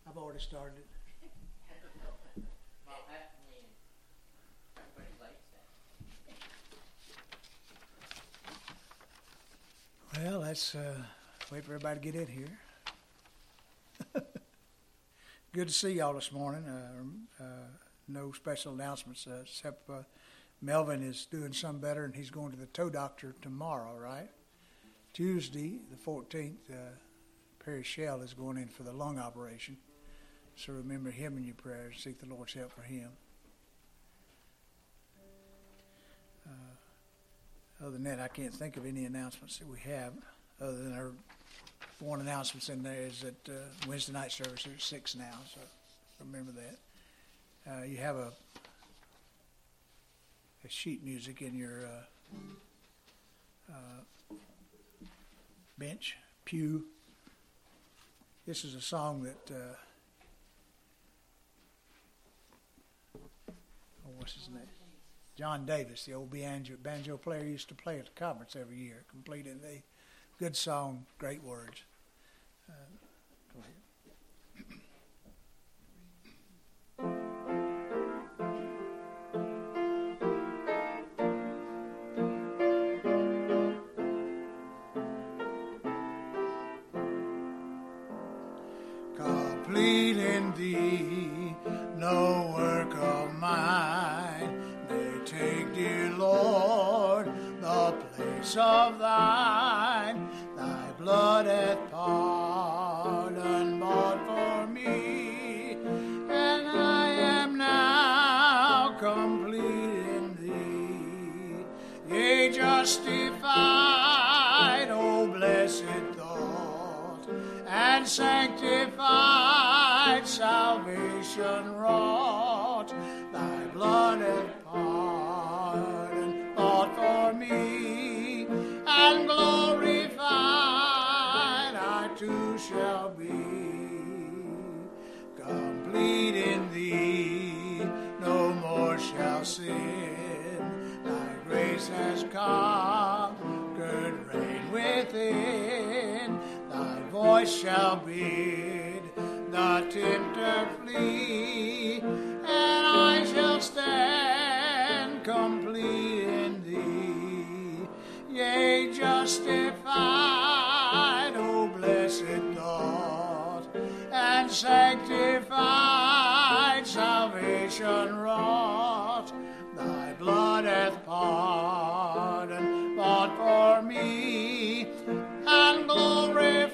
I've already started. Well, let's wait for everybody to get in here. Good to see y'all this morning. No special announcements except Melvin is doing some better and he's going to the toe doctor tomorrow, right? Tuesday, the 14th, Perry Shell is going in for the lung operation. So remember him in your prayers. Seek the Lord's help for him. Other than that, I can't think of any announcements that we have. Other than our one announcement in there is that Wednesday night service is at 6 now. So remember that. You have a sheet music in your bench, pew. This is a song that, what's his name? John Davis, the old banjo player, used to play at the conference every year, completed a good song, great words. Go ahead. Complete in thee, no work of mine may take, dear Lord, the place of thine. Thy blood hath pardon bought for me, and I am now complete in thee. Yea, justified, O blessed thought, and sanctified, salvation wrought. Thy blood hath pardon bought for me, and glorified I too shall be. Complete in thee, no more shall sin. Thy grace has conquered, reign within. Thy voice shall bid the tempter flee, and I shall stand complete in thee. Yea, justified, O blessed thought, and sanctified, salvation wrought. Thy blood hath pardon bought for me, and glorified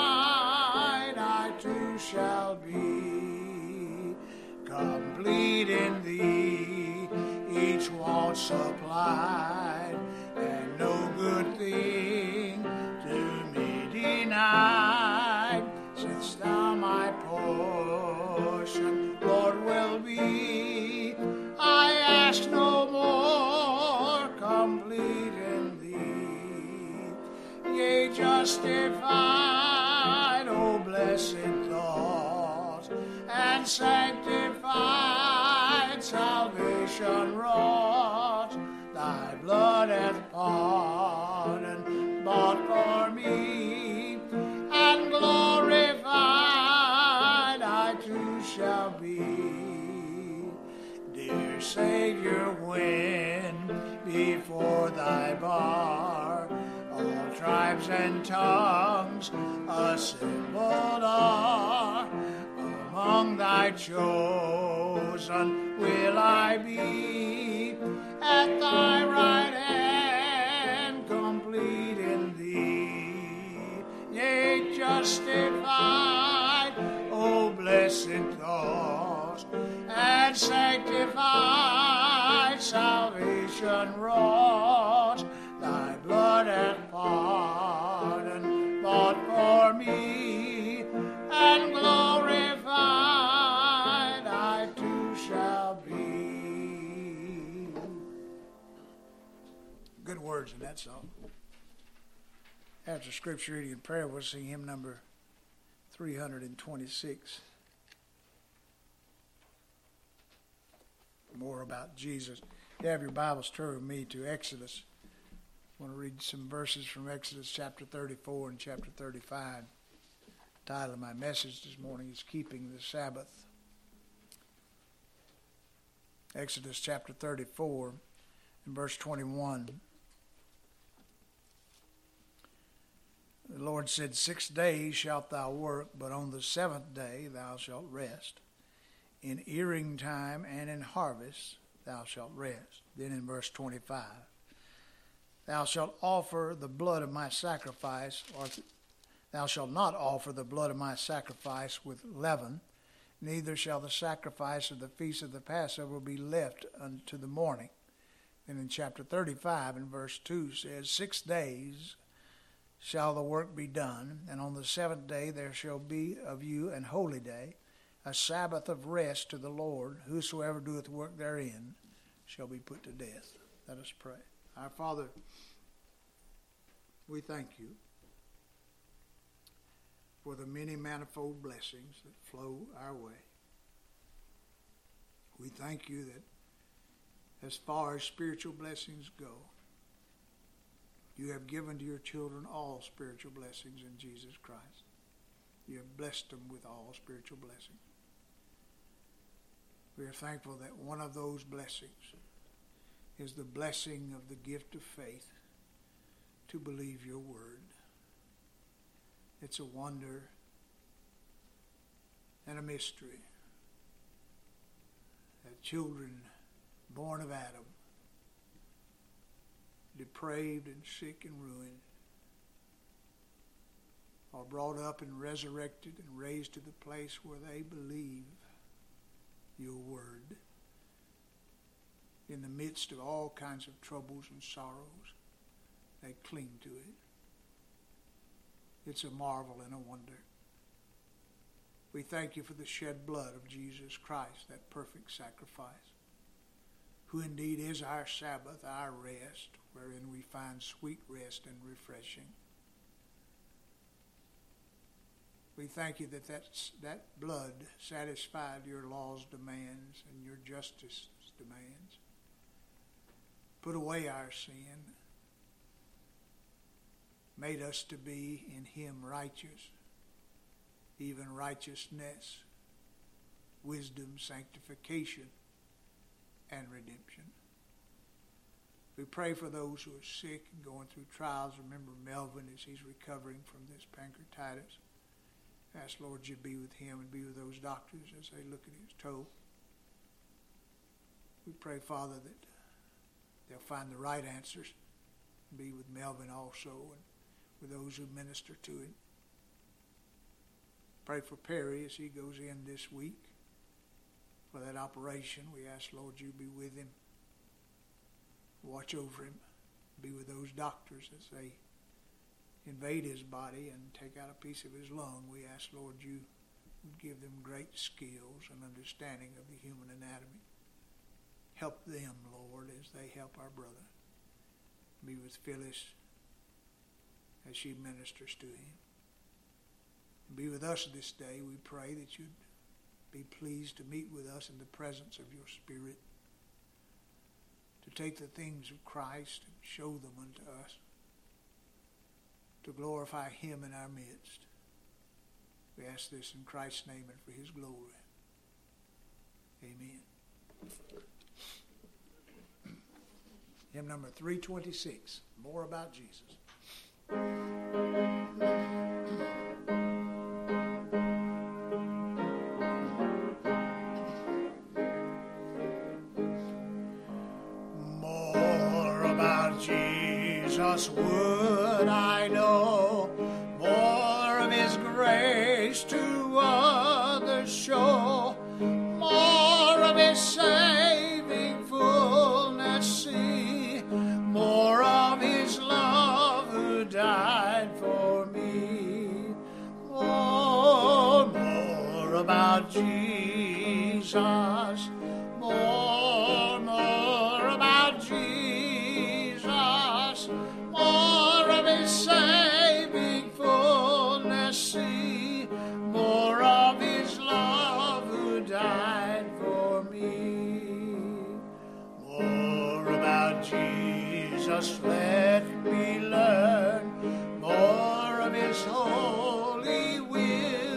I too shall be. Complete in thee, each want supplied, and no good thing to me denied. Since thou my portion, Lord, will be, I ask no more. Complete in thee, yea, justified, O blessed thought, and sanctified, salvation wrought. Thy blood hath pardon bought for me, and glorified I too shall be. Dear Savior, when before thy bar all tribes and tongues assembled are, among thy chosen will I be, at thy right hand, complete in thee. Yea, justified, O blessed thought, and sanctified, salvation wrought. Thy blood hath pardon bought for me, and glorified I too shall be. Good words in that song. After scripture reading and prayer, we'll sing hymn number 326. More about Jesus. You have your Bibles, turn with me to Exodus. I want to read some verses from Exodus chapter 34 and chapter 35. title of my message this morning is Keeping the Sabbath. Exodus chapter 34 and verse 21. The Lord said, 6 days shalt thou work, but on the seventh day thou shalt rest. In earing time and in harvest thou shalt rest. Then in verse 25, thou shalt offer the blood of my sacrifice, or thou shalt not offer the blood of my sacrifice with leaven, neither shall the sacrifice of the feast of the Passover be left unto the morning. Then in chapter 35 and verse 2 says, 6 days shall the work be done, and on the seventh day there shall be of you an holy day, a Sabbath of rest to the Lord. Whosoever doeth work therein shall be put to death. Let us pray. Our Father, we thank you for the many manifold blessings that flow our way. We thank you that as far as spiritual blessings go, you have given to your children all spiritual blessings in Jesus Christ. You have blessed them with all spiritual blessings. We are thankful that one of those blessings is the blessing of the gift of faith to believe your word. It's a wonder and a mystery that children born of Adam, depraved and sick and ruined, are brought up and resurrected and raised to the place where they believe your word. In the midst of all kinds of troubles and sorrows, they cling to it. It's a marvel and a wonder. We thank you for the shed blood of Jesus Christ, that perfect sacrifice, who indeed is our Sabbath, our rest, wherein we find sweet rest and refreshing. We thank you that that blood satisfied your law's demands and your justice's demands. Put away our sin, made us to be in him righteous, even righteousness, wisdom, sanctification, and redemption. We pray for those who are sick and going through trials. Remember Melvin as he's recovering from this pancreatitis. Ask, Lord, you be with him and be with those doctors as they look at his toe. We pray, Father, that they'll find the right answers. Be with Melvin also and with those who minister to him. Pray for Perry as he goes in this week for that operation. We ask, Lord, you be with him. Watch over him. Be with those doctors as they invade his body and take out a piece of his lung. We ask, Lord, you would give them great skills and understanding of the human anatomy. Help them, Lord, as they help our brother. Be with Phyllis as she ministers to him. Be with us this day. We pray that you'd be pleased to meet with us in the presence of your Spirit, to take the things of Christ and show them unto us, to glorify him in our midst. We ask this in Christ's name and for his glory. Amen. Hymn number 326, More About Jesus. More about Jesus would I know, more of his grace to others show, more of his saving fullness see, more of his love who died for me. Oh, more about Jesus, more about Jesus, more of his saving fullness see, more of his love who died for me. More about Jesus, let me learn more of his holy will.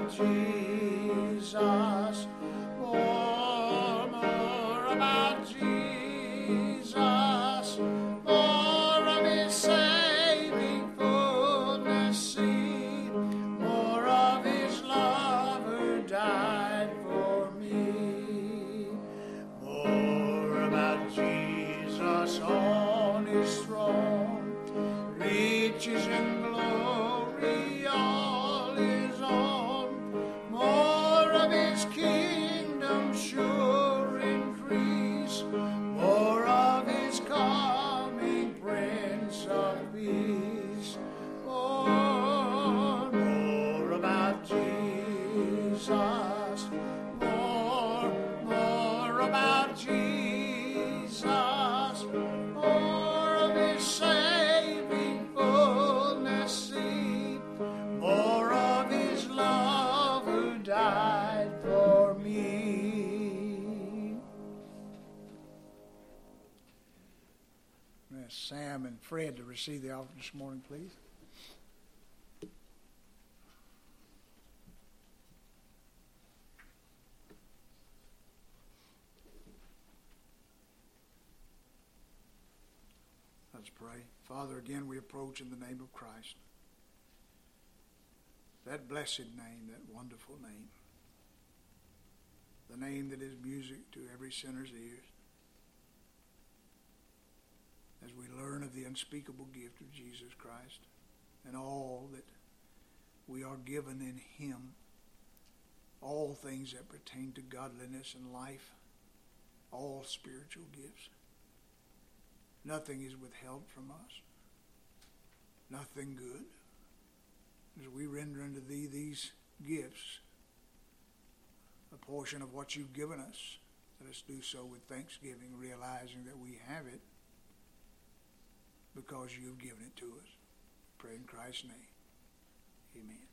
about Jesus. More about Jesus. More of his saving fullness see. More of his love who died for me. More about Jesus on his throne. Riches and glory all his own. More of his kingdom sure increase. More of his coming Prince of Peace. More about Jesus. More about Jesus. More of his saving fullness see. More of his love who died for me. Ask Sam and Fred to receive the offering this morning, please. Let's pray. Father, again we approach in the name of Christ. That blessed name, that wonderful name. The name that is music to every sinner's ears. As we learn of the unspeakable gift of Jesus Christ and all that we are given in him, all things that pertain to godliness and life, all spiritual gifts. Nothing is withheld from us. Nothing good. As we render unto thee these gifts, a portion of what you've given us, let us do so with thanksgiving, realizing that we have it because you've given it to us. Pray in Christ's name. Amen.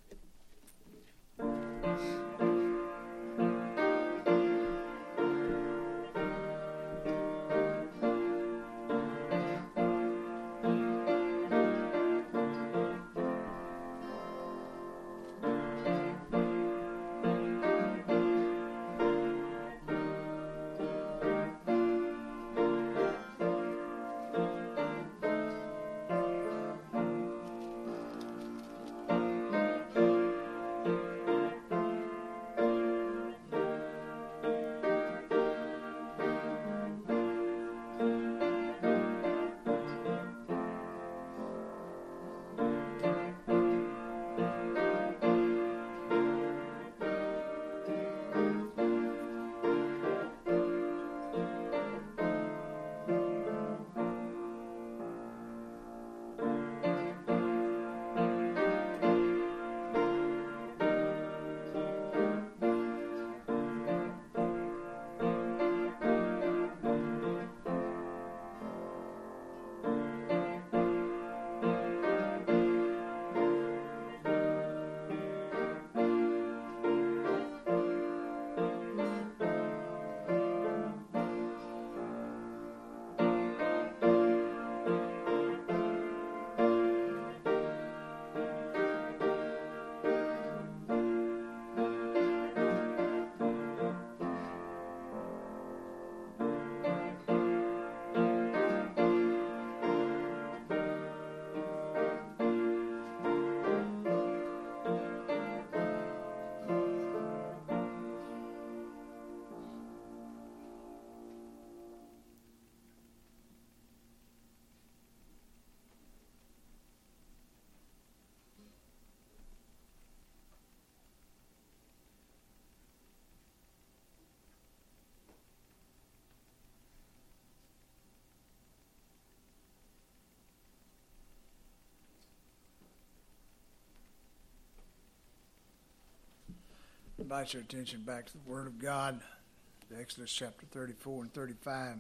Invite your attention back to the Word of God, Exodus chapter 34 and 35.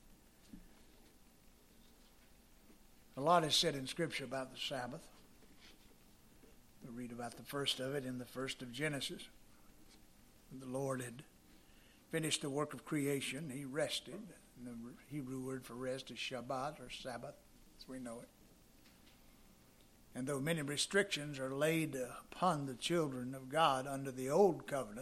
A lot is said in Scripture about the Sabbath. We read about the first of it in the first of Genesis. When the Lord had finished the work of creation, he rested. And the Hebrew word for rest is Shabbat or Sabbath, as we know it. And though many restrictions are laid upon the children of God under the old covenant,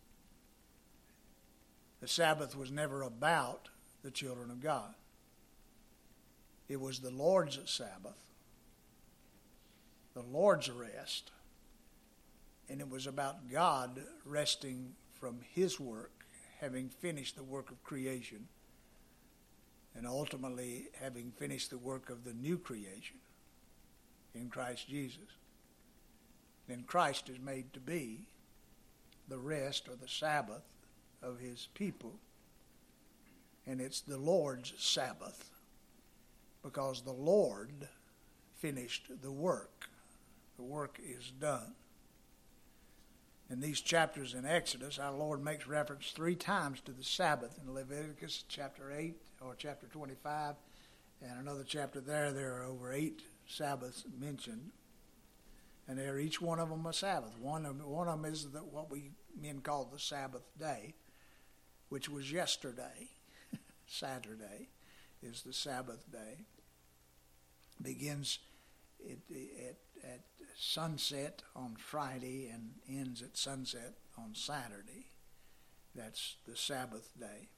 the Sabbath was never about the children of God. It was the Lord's Sabbath, the Lord's rest, and it was about God resting from his work, having finished the work of creation, and ultimately having finished the work of the new creation in Christ Jesus. Then Christ is made to be the rest or the Sabbath of his people. And it's the Lord's Sabbath because the Lord finished the work. The work is done. In these chapters in Exodus, our Lord makes reference 3 times to the Sabbath. In Leviticus chapter 8 or chapter 25 and another chapter there are over 8 Sabbaths mentioned. And they're each one of them a Sabbath. One of them is what we men call the Sabbath day, which was yesterday. Saturday is the Sabbath day. Begins at sunset on Friday and ends at sunset on Saturday. That's the Sabbath day.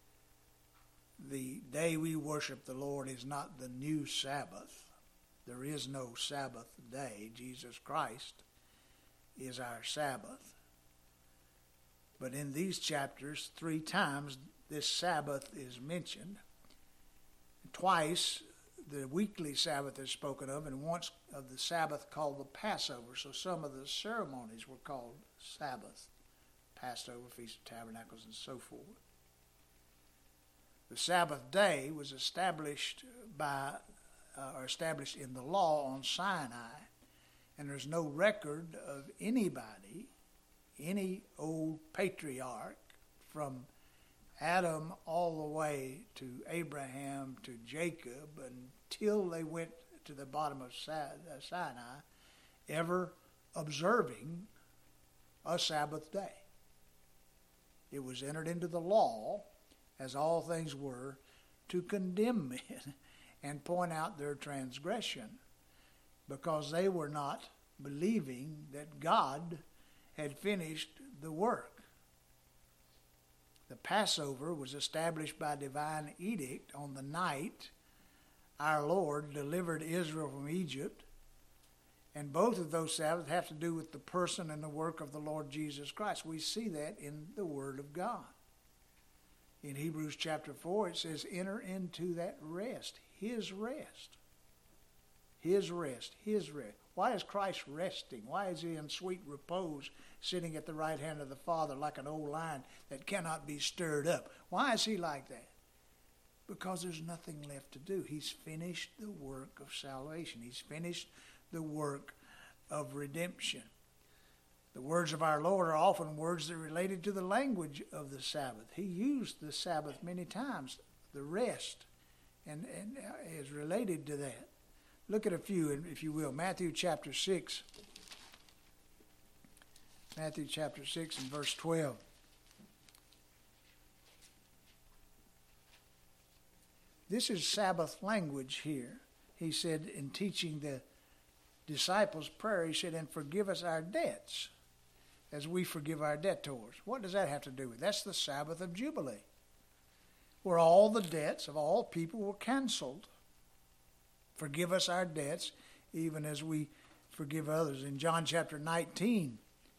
The day we worship the Lord is not the new Sabbath. There is no Sabbath day. Jesus Christ is our Sabbath. But in these chapters, 3 times this Sabbath is mentioned. Twice the weekly Sabbath is spoken of, and once of the Sabbath called the Passover. So some of the ceremonies were called Sabbath. Passover, Feast of Tabernacles, and so forth. The Sabbath day was established in the law on Sinai, and there's no record of anybody, any old patriarch from Adam all the way to Abraham to Jacob until they went to the bottom of Sinai, ever observing a Sabbath day. It was entered into the law, as all things were, to condemn men and point out their transgression, because they were not believing that God had finished the work. The Passover was established by divine edict on the night our Lord delivered Israel from Egypt, and both of those Sabbaths have to do with the person and the work of the Lord Jesus Christ. We see that in the Word of God. In Hebrews chapter 4, it says, enter into that rest, his rest. His rest, his rest. Why is Christ resting? Why is he in sweet repose, sitting at the right hand of the Father like an old lion that cannot be stirred up? Why is he like that? Because there's nothing left to do. He's finished the work of salvation. He's finished the work of redemption. The words of our Lord are often words that are related to the language of the Sabbath. He used the Sabbath many times, the rest, and is related to that. Look at a few, if you will. Matthew chapter 6. Matthew chapter 6 and verse 12. This is Sabbath language here. He said, in teaching the disciples' prayer, he said, and forgive us our debts as we forgive our debtors. What does that have to do with? That's the Sabbath of Jubilee, where all the debts of all people were canceled. Forgive us our debts, even as we forgive others. In John chapter 19,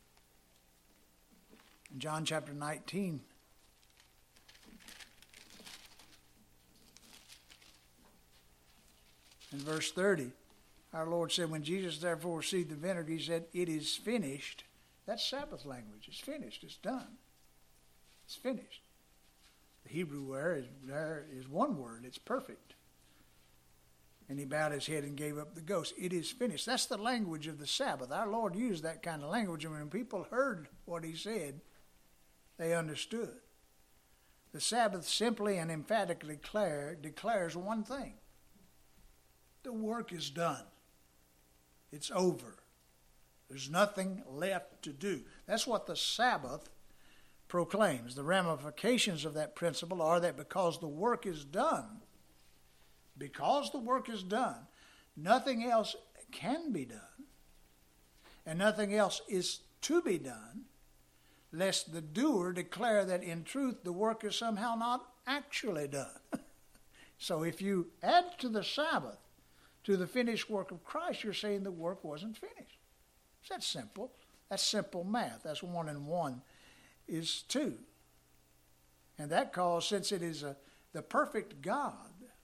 in verse 30, our Lord said, when Jesus therefore received the vinegar, he said, it is finished. That's Sabbath language. It's finished. It's done. It's finished. The Hebrew word is one word. It's perfect. And he bowed his head and gave up the ghost. It is finished. That's the language of the Sabbath. Our Lord used that kind of language, and when people heard what he said, they understood. The Sabbath simply and emphatically declares one thing. The work is done. It's over. There's nothing left to do. That's what the Sabbath proclaims. The ramifications of that principle are that because the work is done, nothing else can be done, and nothing else is to be done, lest the doer declare that in truth the work is somehow not actually done. So if you add to the Sabbath, to the finished work of Christ, you're saying the work wasn't finished. That's simple. That's simple math. That's 1 and 1 is 2. And that calls, since it is the perfect God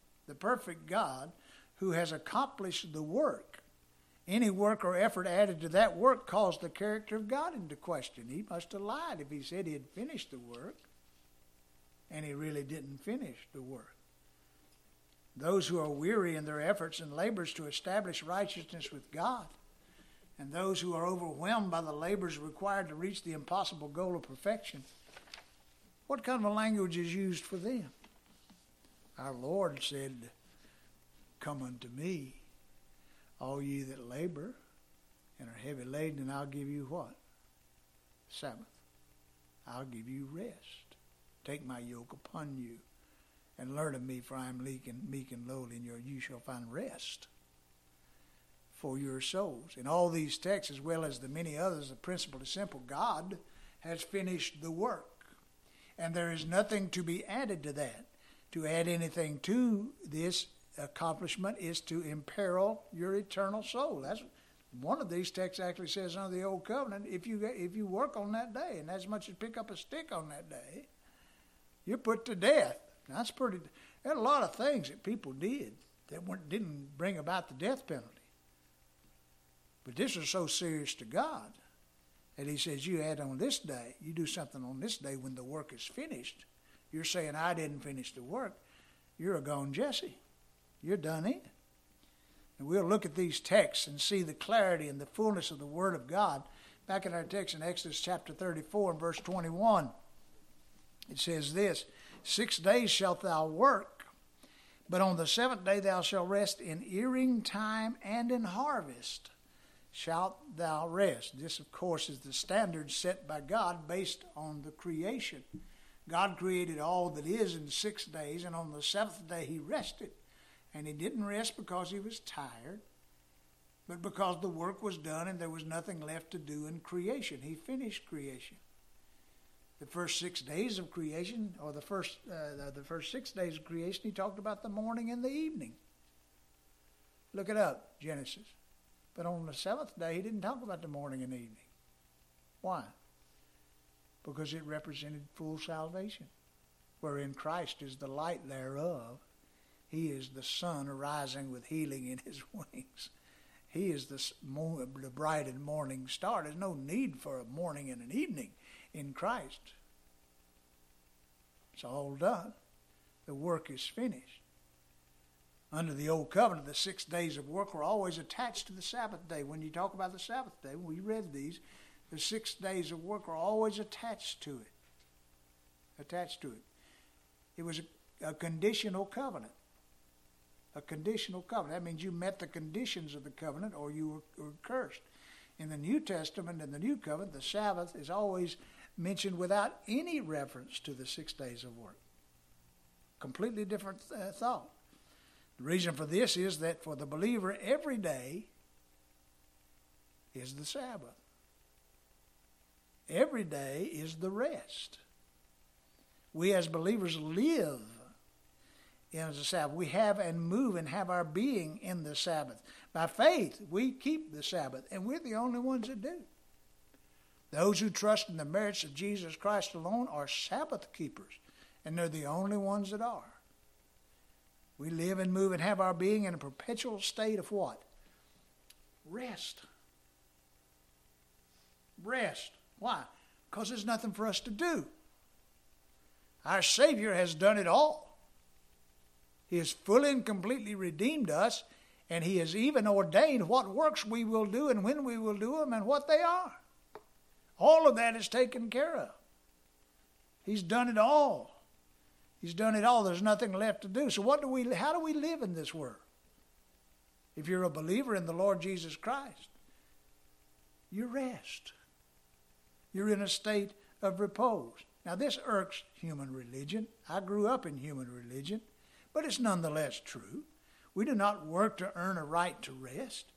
who has accomplished the work, any work or effort added to that work calls the character of God into question. He must have lied if he said he had finished the work, and he really didn't finish the work. Those who are weary in their efforts and labors to establish righteousness with God, and those who are overwhelmed by the labors required to reach the impossible goal of perfection, what kind of a language is used for them? Our Lord said, "Come unto me, all ye that labor and are heavy laden, and I'll give you" what? Sabbath. I'll give you rest. Take my yoke upon you and learn of me, for I am meek and lowly, and you shall find rest for your souls. In all these texts, as well as the many others, the principle is simple. God has finished the work, and there is nothing to be added to that. To add anything to this accomplishment is to imperil your eternal soul. That's one of these texts actually says under the Old Covenant, if you work on that day, and as much as pick up a stick on that day, you're put to death. Now, that's pretty. There are a lot of things that people did that didn't bring about the death penalty. But this is so serious to God that he says you add on this day, you do something on this day when the work is finished. You're saying, I didn't finish the work. You're a gone Jesse. You're done in. And we'll look at these texts and see the clarity and the fullness of the Word of God. Back in our text in Exodus chapter 34 and verse 21, it says this, 6 days shalt thou work, but on the seventh day thou shalt rest. In earing time and in harvest shalt thou rest. This, of course, is the standard set by God based on the creation. God created all that is in 6 days, and on the seventh day he rested. And he didn't rest because he was tired, but because the work was done and there was nothing left to do in creation. He finished creation. The first 6 days of creation, or the first 6 days of creation, he talked about the morning and the evening. Look it up, Genesis. But on the seventh day, he didn't talk about the morning and evening. Why? Because it represented full salvation, wherein Christ is the light thereof. He is the sun arising with healing in his wings. He is the bright and morning star. There's no need for a morning and an evening in Christ. It's all done. The work is finished. Under the Old Covenant, the 6 days of work were always attached to the Sabbath day. When you talk about the Sabbath day, when we read these, the 6 days of work were always attached to it. Attached to it. It was a conditional covenant. A conditional covenant. That means you met the conditions of the covenant or you were cursed. In the New Testament and the New Covenant, the Sabbath is always mentioned without any reference to the 6 days of work. Completely different thought. The reason for this is that for the believer, every day is the Sabbath. Every day is the rest. We as believers live in the Sabbath. We have and move and have our being in the Sabbath. By faith, we keep the Sabbath, and we're the only ones that do. Those who trust in the merits of Jesus Christ alone are Sabbath keepers, and they're the only ones that are. We live and move and have our being in a perpetual state of what? Rest. Rest. Why? Because there's nothing for us to do. Our Savior has done it all. He has fully and completely redeemed us, and he has even ordained what works we will do and when we will do them and what they are. All of that is taken care of. He's done it all. He's done it all. There's nothing left to do. So how do we live in this world? If you're a believer in the Lord Jesus Christ, you rest. You're in a state of repose. Now this irks human religion. I grew up in human religion, but it's nonetheless true. We do not work to earn a right to rest.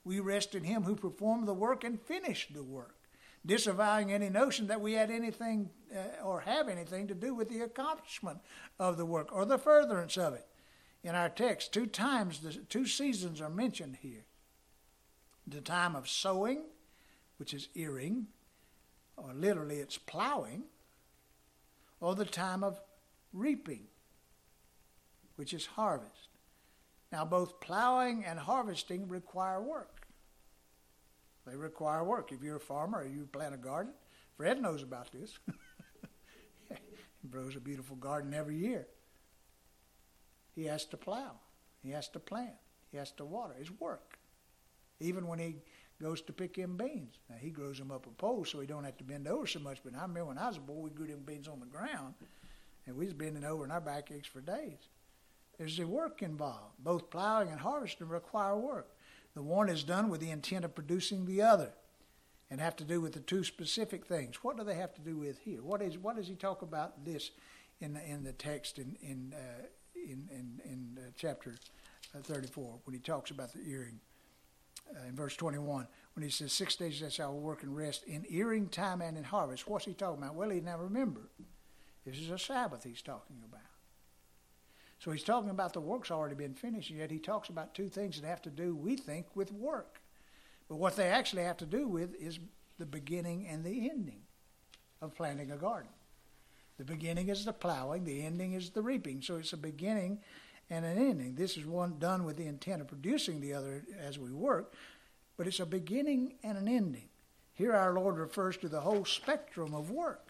We rest in him who performed the work and finished the work, disavowing any notion that we had anything or have anything to do with the accomplishment of the work or the furtherance of it. In our text, 2 times, the 2 seasons are mentioned here. The time of sowing, which is earing, or literally it's plowing, or the time of reaping, which is harvest. Now, both plowing and harvesting require work. They require work. If you're a farmer or you plant a garden, Fred knows about this. He grows a beautiful garden every year. He has to plow. He has to plant. He has to water. It's work. Even when he goes to pick in beans. Now, he grows them up a pole so he don't have to bend over so much. But I remember when I was a boy, we grew them beans on the ground, and we was bending over and our back aches for days. There's the work involved. Both plowing and harvesting require work. The one is done with the intent of producing the other and have to do with the 2 specific things. What do they have to do with here? What does he talk about this in the text in chapter 34 when he talks about the earing? In verse 21, when he says, 6 days I shall work and rest in earing time and in harvest. What's he talking about? Well, now remember, this is a Sabbath he's talking about. So he's talking about the work's already been finished, and yet he talks about 2 things that have to do, we think, with work. But what they actually have to do with is the beginning and the ending of planting a garden. The beginning is the plowing, the ending is the reaping. So it's a beginning and an ending. This is one done with the intent of producing the other as we work, but it's a beginning and an ending. Here our Lord refers to the whole spectrum of work.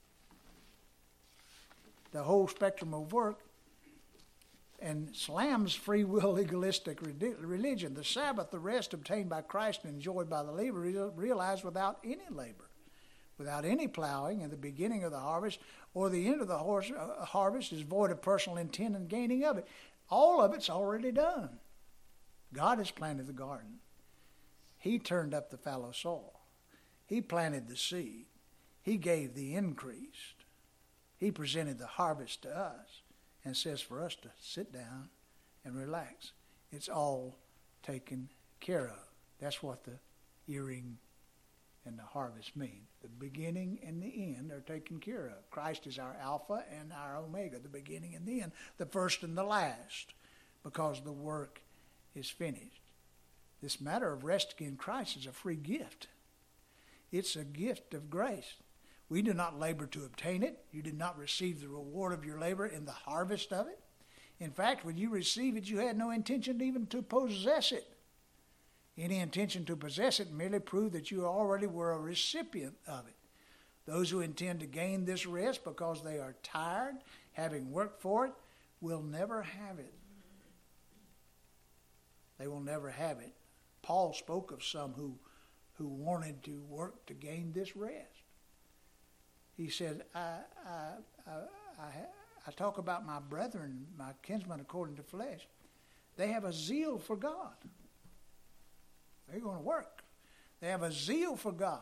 The whole spectrum of work, and slams free will legalistic religion. The Sabbath, the rest obtained by Christ and enjoyed by the laborer, realized without any labor, without any plowing, and the beginning of the harvest or the end of the harvest is void of personal intent and gaining of it. All of it's already done. God has planted the garden. He turned up the fallow soil. He planted the seed. He gave the increase. He presented the harvest to us and says for us to sit down and relax. It's all taken care of. That's what the earing and the harvest mean. The beginning and the end are taken care of. Christ is our Alpha and our Omega, the beginning and the end, the first and the last, because the work is finished. This matter of resting in Christ is a free gift. It's a gift of grace. We do not labor to obtain it. You did not receive the reward of your labor in the harvest of it. In fact, when you receive it, you had no intention even to possess it. Any intention to possess it merely proved that you already were a recipient of it. Those who intend to gain this rest because they are tired, having worked for it, will never have it. They will never have it. Paul spoke of some who wanted to work to gain this rest. He said, I talk about my brethren, my kinsmen according to flesh. They have a zeal for God. They're going to work. They have a zeal for God.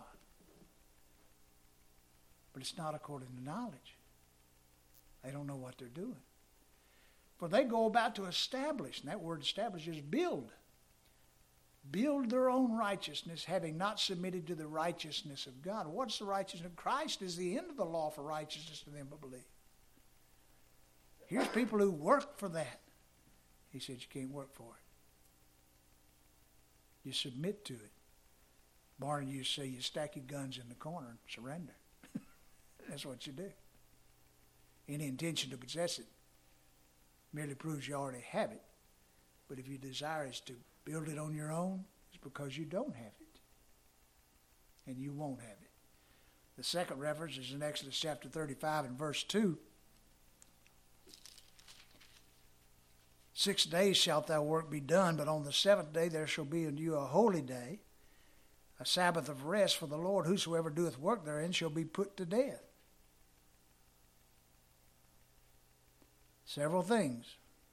But it's not according to knowledge. They don't know what they're doing. For they go about to establish, and that word establish is build. Build their own righteousness, having not submitted to the righteousness of God. What's the righteousness of Christ? Is the end of the law for righteousness to them that believe. Here's people who work for that. He said you can't work for it. You submit to it. Barney used to say you stack your guns in the corner and surrender. That's what you do. Any intention to possess it merely proves you already have it. But if your desire is to build it on your own, it's because you don't have it. And you won't have it. The second reference is in Exodus chapter 35 and verse 2. 6 days shalt thou work be done, but on the 7th day there shall be unto you a holy day, a Sabbath of rest for the Lord. Whosoever doeth work therein shall be put to death. Several things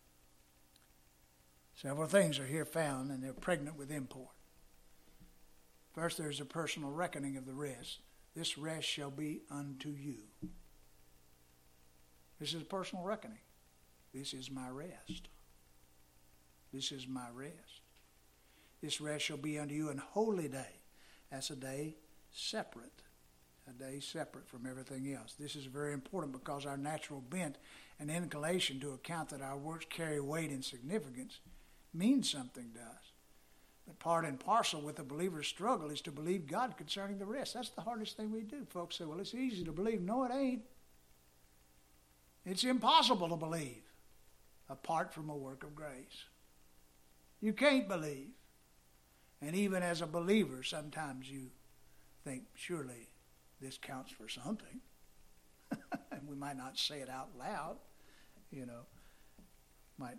are here found, and they're pregnant with import. First, there's a personal reckoning of the rest. This rest shall be unto you. This is a personal reckoning. This is my rest. This is my rest. This rest shall be unto you an holy day. That's a day separate from everything else. This is very important because our natural bent and inclination to account that our works carry weight and significance means something to us. But part and parcel with the believer's struggle is to believe God concerning the rest. That's the hardest thing we do. Folks say, well, it's easy to believe. No, it ain't. It's impossible to believe apart from a work of grace. You can't believe. And even as a believer, sometimes you think, surely this counts for something. And we might not say it out loud, might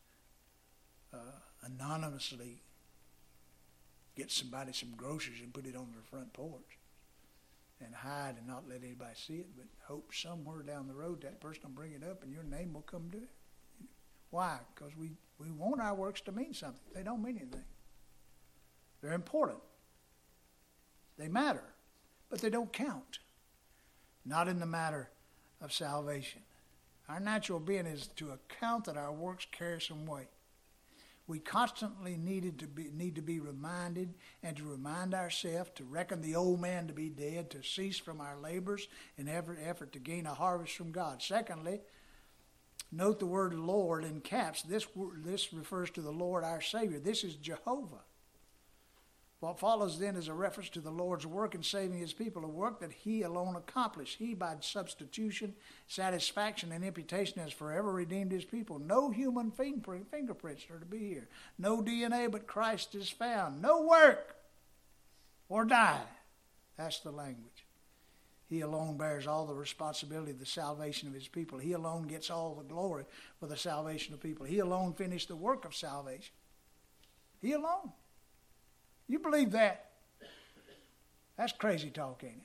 anonymously get somebody some groceries and put it on their front porch and hide and not let anybody see it, but hope somewhere down the road that person will bring it up and your name will come to it. Why? Because we want our works to mean something. They don't mean anything. They're important. They matter, but they don't count. Not in the matter of salvation. Our natural being is to account that our works carry some weight. We constantly need to be reminded and to remind ourselves to reckon the old man to be dead, to cease from our labors in every effort to gain a harvest from God. Secondly, note the word Lord in caps. This refers to the Lord our Savior. This is Jehovah. What follows then is a reference to the Lord's work in saving his people, a work that he alone accomplished. He, by substitution, satisfaction, and imputation, has forever redeemed his people. No human fingerprints are to be here. No DNA but Christ is found. No work or die. That's the language. He alone bears all the responsibility of the salvation of his people. He alone gets all the glory for the salvation of people. He alone finished the work of salvation. He alone. You believe that? That's crazy talk, ain't it?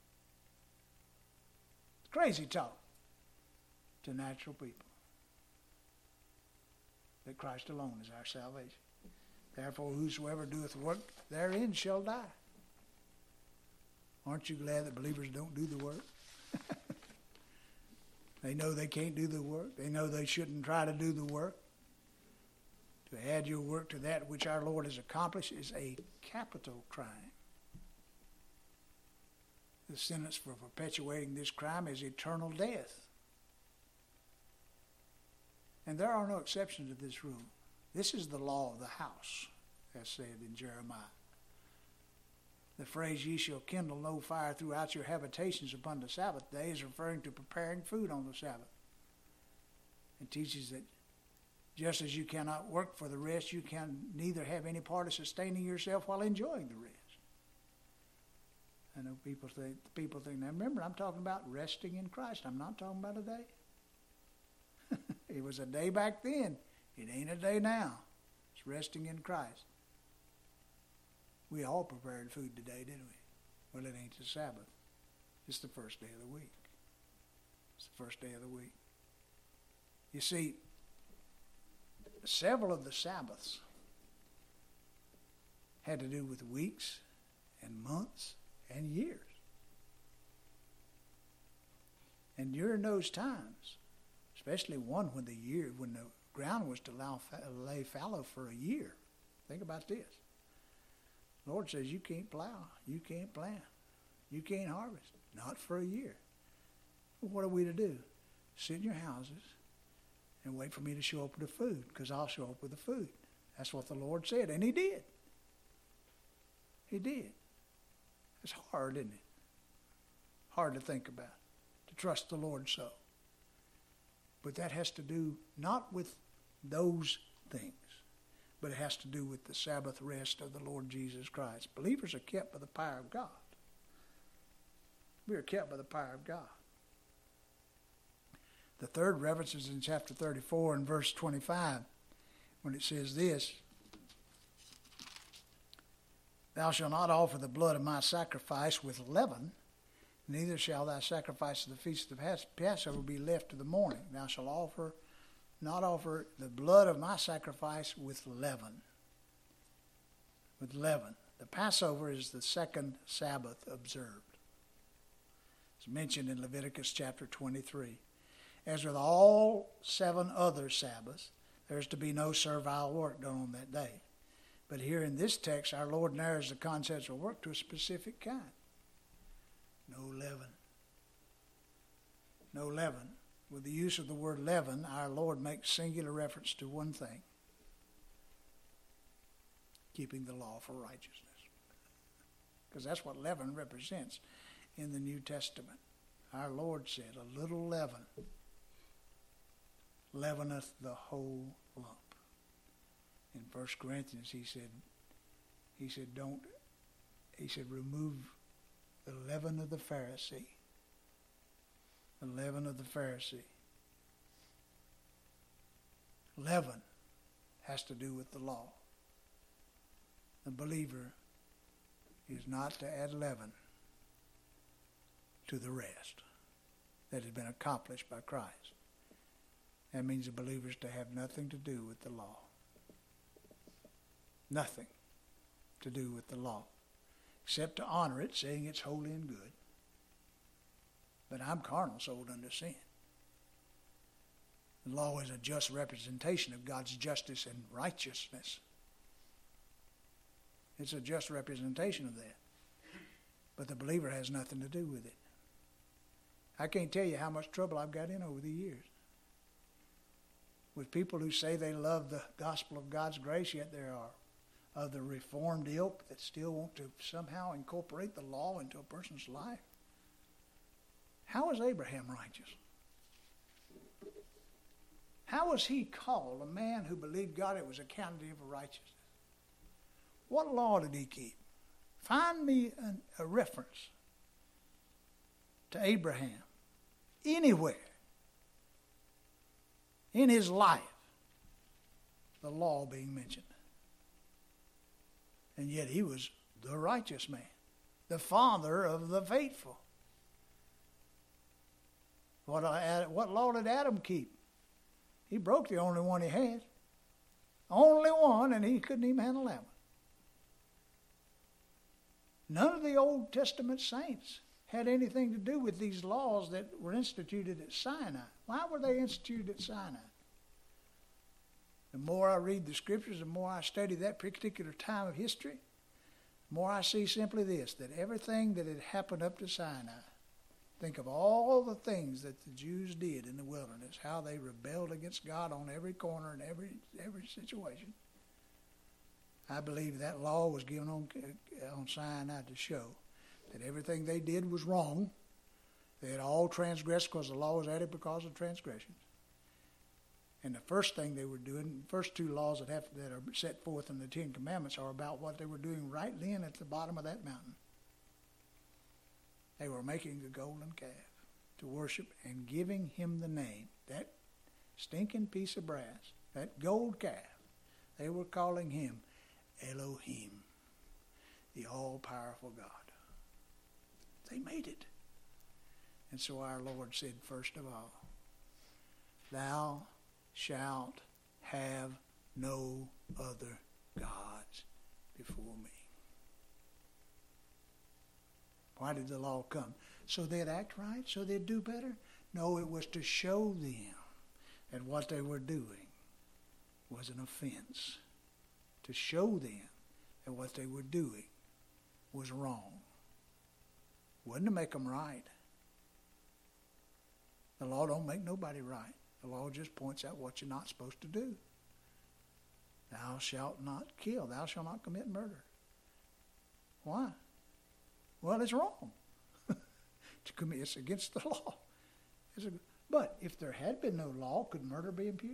It's crazy talk to natural people. That Christ alone is our salvation. Therefore, whosoever doeth work therein shall die. Aren't you glad that believers don't do the work? They know they can't do the work. They know they shouldn't try to do the work. To add your work to that which our Lord has accomplished is a capital crime. The sentence for perpetuating this crime is eternal death. And there are no exceptions to this rule. This is the law of the house, as said in Jeremiah. The phrase, ye shall kindle no fire throughout your habitations upon the Sabbath day, is referring to preparing food on the Sabbath. It teaches that just as you cannot work for the rest, you can neither have any part of sustaining yourself while enjoying the rest. I know people think, now remember, I'm talking about resting in Christ. I'm not talking about a day. It was a day back then. It ain't a day now. It's resting in Christ. We all prepared food today, didn't we? Well, it ain't the Sabbath. It's the first day of the week. It's the first day of the week. You see, several of the Sabbaths had to do with weeks and months and years. And during those times, especially one when the ground was to lay fallow for a year. Think about this. The Lord says you can't plow, you can't plant, you can't harvest, not for a year. Well, what are we to do? Sit in your houses and wait for me to show up with the food, because I'll show up with the food. That's what the Lord said, and he did. He did. It's hard, isn't it? Hard to think about, to trust the Lord so. But that has to do not with those things, but it has to do with the Sabbath rest of the Lord Jesus Christ. Believers are kept by the power of God. We are kept by the power of God. The third reference is in chapter 34 and verse 25, when it says this, thou shalt not offer the blood of my sacrifice with leaven, neither shall thy sacrifice of the feast of the Passover be left to the morning. Thou shalt not offer the blood of my sacrifice with leaven. With leaven. The Passover is the second Sabbath observed. It's mentioned in Leviticus chapter 23. As with all 7 other Sabbaths, there is to be no servile work done on that day. But here in this text, our Lord narrows the concepts of work to a specific kind. No leaven. No leaven. With the use of the word leaven, our Lord makes singular reference to one thing: keeping the law for righteousness. Because that's what leaven represents in the New Testament. Our Lord said, a little leaven leaveneth the whole lump. In 1 Corinthians, he said, remove the leaven of the Pharisee. The leaven of the Pharisee. Leaven has to do with the law. The believer is not to add leaven to the rest that has been accomplished by Christ. That means the believer is to have nothing to do with the law. Nothing to do with the law, except to honor it, saying it's holy and good. But I'm carnal, sold unto sin. The law is a just representation of God's justice and righteousness. It's a just representation of that. But the believer has nothing to do with it. I can't tell you how much trouble I've got in over the years with people who say they love the gospel of God's grace, yet there are of the reformed ilk that still want to somehow incorporate the law into a person's life. How was Abraham righteous? How was he called a man who believed God it was accounted to him for righteousness? What law did he keep? Find me a reference to Abraham anywhere in his life, the law being mentioned. And yet he was the righteous man, the father of the faithful. What law did Adam keep? He broke the only one he had. Only one, and he couldn't even handle that one. None of the Old Testament saints had anything to do with these laws that were instituted at Sinai. Why were they instituted at Sinai? The more I read the Scriptures, the more I study that particular time of history, the more I see simply this, that everything that had happened up to Sinai, think of all the things that the Jews did in the wilderness, how they rebelled against God on every corner and every situation. I believe that law was given on Sinai to show that everything they did was wrong. They had all transgressed because the law was added because of transgressions. And the first thing they were doing, the first two laws that are set forth in the Ten Commandments are about what they were doing right then at the bottom of that mountain. They were making the golden calf to worship and giving him the name, that stinking piece of brass, that gold calf. They were calling him Elohim, the all-powerful God. They made it. And so our Lord said, first of all, thou shalt have no other gods before me. Why did the law come? So they'd act right? So they'd do better? No, it was to show them that what they were doing was an offense. To show them that what they were doing was wrong. Wasn't to make them right. The law don't make nobody right. The law just points out what you're not supposed to do. Thou shalt not kill. Thou shalt not commit murder. Why? Well, it's wrong. It's against the law. But if there had been no law, could murder be imputed?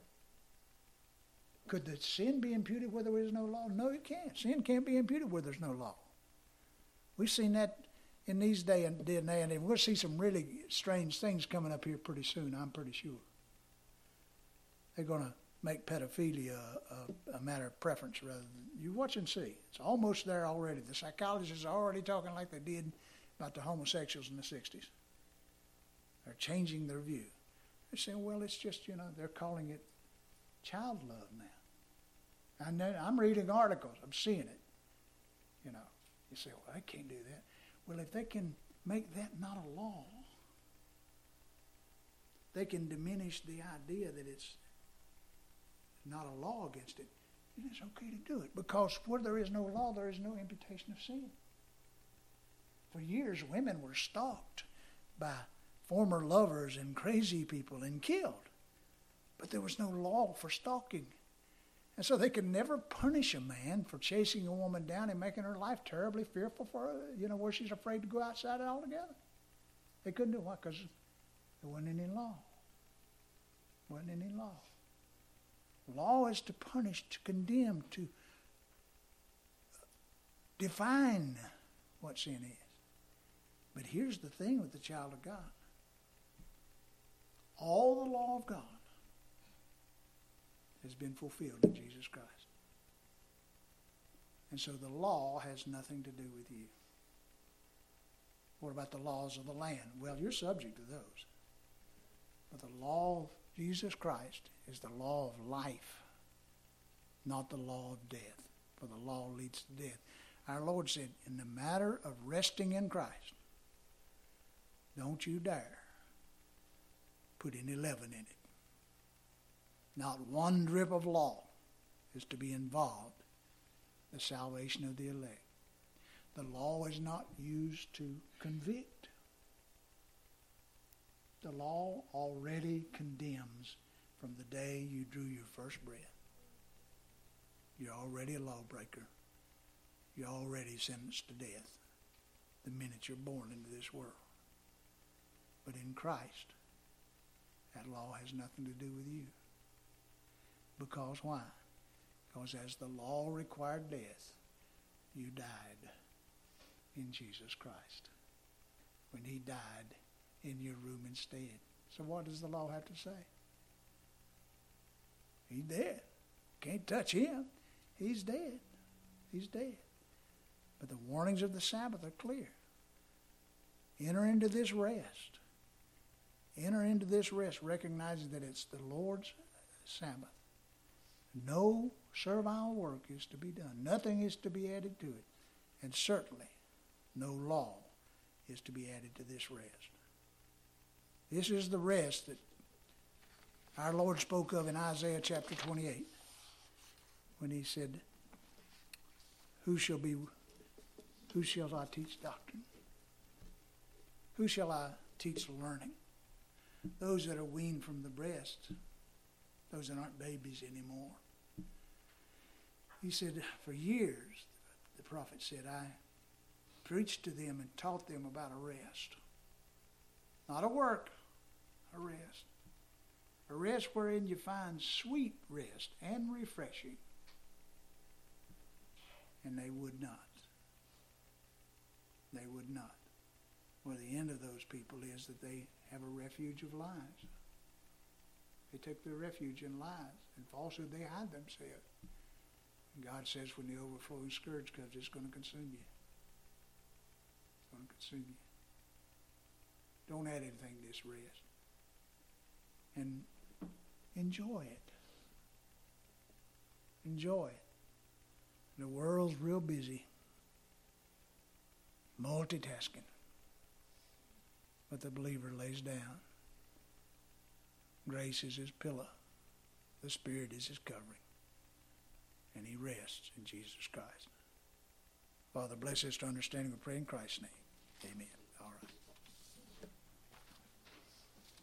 Could the sin be imputed where there is no law? No, it can't. Sin can't be imputed where there's no law. We've seen that in these day and age. We'll see some really strange things coming up here pretty soon, I'm pretty sure. They're going to make pedophilia a matter of preference rather than... You watch and see. It's almost there already. The psychologists are already talking like they did about the homosexuals in the 60s. They're changing their view. They're saying, well, it's just, they're calling it child love now. I'm reading articles. I'm seeing it. You say, well, I can't do that. Well, if they can make that not a law, they can diminish the idea that it's not a law against it. And it's okay to do it, because where there is no law, there is no imputation of sin. For years, women were stalked by former lovers and crazy people and killed. But there was no law for stalking. And so they could never punish a man for chasing a woman down and making her life terribly fearful for her, where she's afraid to go outside altogether. They couldn't do it. Why? Because there wasn't any law. Wasn't any law. Law is to punish, to condemn, to define what sin is. But here's the thing with the child of God. All the law of God has been fulfilled in Jesus Christ. And so the law has nothing to do with you. What about the laws of the land? Well, you're subject to those. But the law of Jesus Christ is the law of life, not the law of death. For the law leads to death. Our Lord said, in the matter of resting in Christ, don't you dare put any leaven in it. Not one drip of law is to be involved in the salvation of the elect. The law is not used to convict. The law already condemns from the day you drew your first breath. You're already a lawbreaker. You're already sentenced to death the minute you're born into this world. But in Christ, that law has nothing to do with you. Because why? Because as the law required death, you died in Jesus Christ. When he died in your room instead. So what does the law have to say? He's dead. Can't touch him. He's dead. He's dead. But the warnings of the Sabbath are clear. Enter into this rest. Enter into this rest, recognizing that it's the Lord's Sabbath. No servile work is to be done. Nothing is to be added to it. And certainly no law is to be added to this rest. This is the rest that our Lord spoke of in Isaiah chapter 28 when he said, Who shall I teach doctrine? Who shall I teach learning? Those that are weaned from the breast, those that aren't babies anymore. He said, for years, the prophet said, I preached to them and taught them about a rest. Not a work, a rest. A rest wherein you find sweet rest and refreshing. And they would not. They would not. Well, the end of those people is that they have a refuge of lies. They took their refuge in lies and falsehood. They hide themselves. And God says when the overflowing scourge comes, it's going to consume you. It's going to consume you. Don't add anything to this rest. And enjoy it. Enjoy it. The world's real busy. Multitasking. But the believer lays down. Grace is his pillow. The Spirit is his covering. And he rests in Jesus Christ. Father, bless us to understanding. We pray in Christ's name. Amen.